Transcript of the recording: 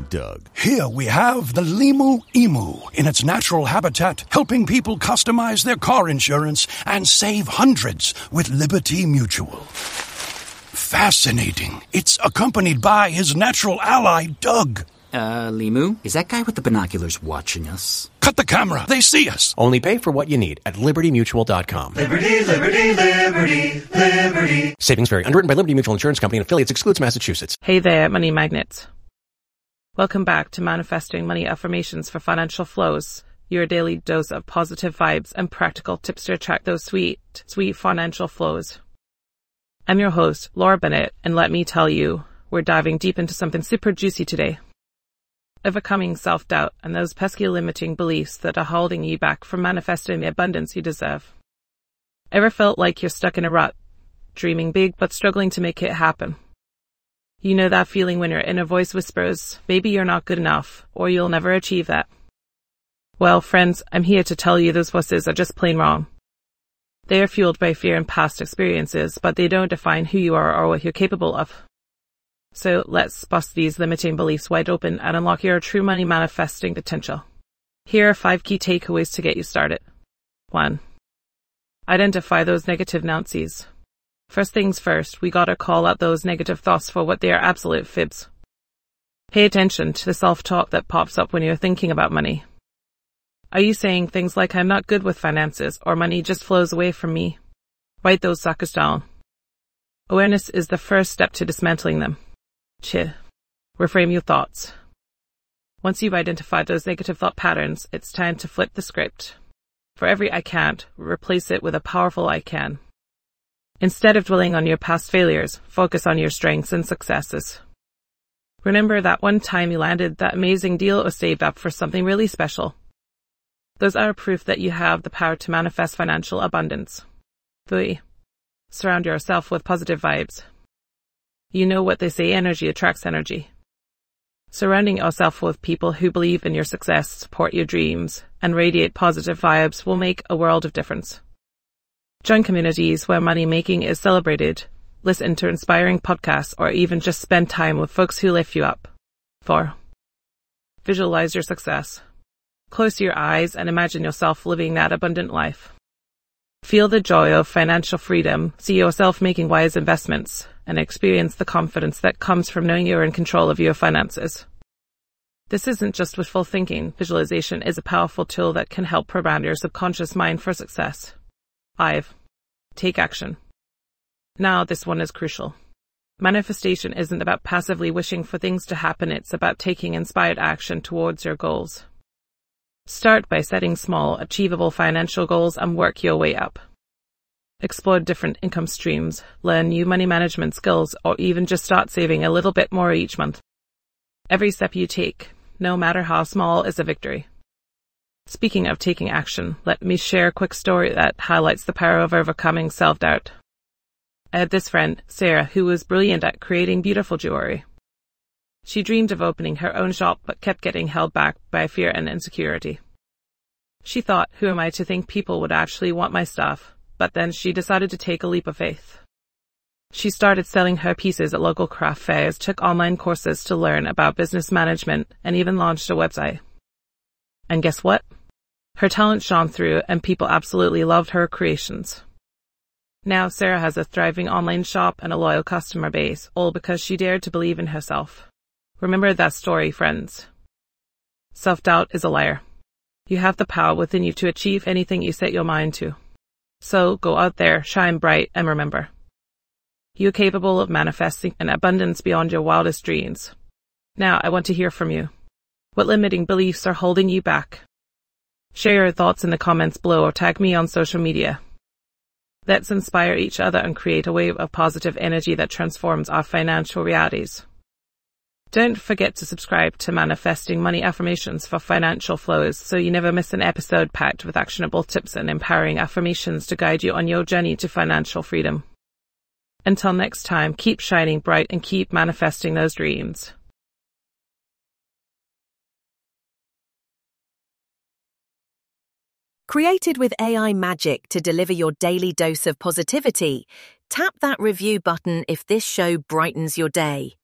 Doug. Here we have the Limu Emu in its natural habitat, helping people customize their car insurance and save hundreds with Liberty Mutual. Fascinating. It's accompanied by his natural ally, Doug. Limu? Is that guy with the binoculars watching us? Cut the camera. They see us. Only pay for what you need at LibertyMutual.com. Liberty, liberty, liberty, liberty. Savings vary. Underwritten by Liberty Mutual Insurance Company and affiliates. Excludes Massachusetts. Hey there, money magnets. Welcome back to Manifesting Money Affirmations for Financial Flows, your daily dose of positive vibes and practical tips to attract those sweet, sweet financial flows. I'm your host, Laura Bennett, and let me tell you, we're diving deep into something super juicy today. Overcoming self-doubt and those pesky limiting beliefs that are holding you back from manifesting the abundance you deserve. Ever felt like you're stuck in a rut, dreaming big but struggling to make it happen? You know that feeling when your inner voice whispers, maybe you're not good enough, or you'll never achieve that. Well, friends, I'm here to tell you those voices are just plain wrong. They are fueled by fear and past experiences, but they don't define who you are or what you're capable of. So let's bust these limiting beliefs wide open and unlock your true money manifesting potential. Here are 5 key takeaways to get you started. 1. Identify those negative Nancy's. First things first, we gotta call out those negative thoughts for what they are, absolute fibs. Pay attention to the self-talk that pops up when you're thinking about money. Are you saying things like, I'm not good with finances, or money just flows away from me? Write those suckers down. Awareness is the first step to dismantling them. Reframe your thoughts. Once you've identified those negative thought patterns, it's time to flip the script. For every I can't, replace it with a powerful I can. Instead of dwelling on your past failures, focus on your strengths and successes. Remember that one time you landed that amazing deal or saved up for something really special. Those are proof that you have the power to manifest financial abundance. 3. Surround yourself with positive vibes. You know what they say, energy attracts energy. Surrounding yourself with people who believe in your success, support your dreams, and radiate positive vibes will make a world of difference. Join communities where money making is celebrated, listen to inspiring podcasts, or even just spend time with folks who lift you up. 4. Visualize your success. Close your eyes and imagine yourself living that abundant life. Feel the joy of financial freedom, see yourself making wise investments, and experience the confidence that comes from knowing you're in control of your finances. This isn't just wishful thinking. Visualization is a powerful tool that can help program your subconscious mind for success. 5. Take action. Now this one is crucial. Manifestation isn't about passively wishing for things to happen, it's about taking inspired action towards your goals. Start by setting small, achievable financial goals and work your way up. Explore different income streams, learn new money management skills, or even just start saving a little bit more each month. Every step you take, no matter how small, is a victory. Speaking of taking action, let me share a quick story that highlights the power of overcoming self-doubt. I had this friend, Sarah, who was brilliant at creating beautiful jewelry. She dreamed of opening her own shop but kept getting held back by fear and insecurity. She thought, who am I to think people would actually want my stuff? But then she decided to take a leap of faith. She started selling her pieces at local craft fairs, took online courses to learn about business management, and even launched a website. And guess what? Her talent shone through and people absolutely loved her creations. Now Sarah has a thriving online shop and a loyal customer base, all because she dared to believe in herself. Remember that story, friends. Self-doubt is a liar. You have the power within you to achieve anything you set your mind to. So go out there, shine bright, and remember, you're capable of manifesting an abundance beyond your wildest dreams. Now I want to hear from you. What limiting beliefs are holding you back? Share your thoughts in the comments below or tag me on social media. Let's inspire each other and create a wave of positive energy that transforms our financial realities. Don't forget to subscribe to Manifesting Money Affirmations for financial flows so you never miss an episode packed with actionable tips and empowering affirmations to guide you on your journey to financial freedom. Until next time, keep shining bright and keep manifesting those dreams. Created with AI magic to deliver your daily dose of positivity, tap that review button if this show brightens your day.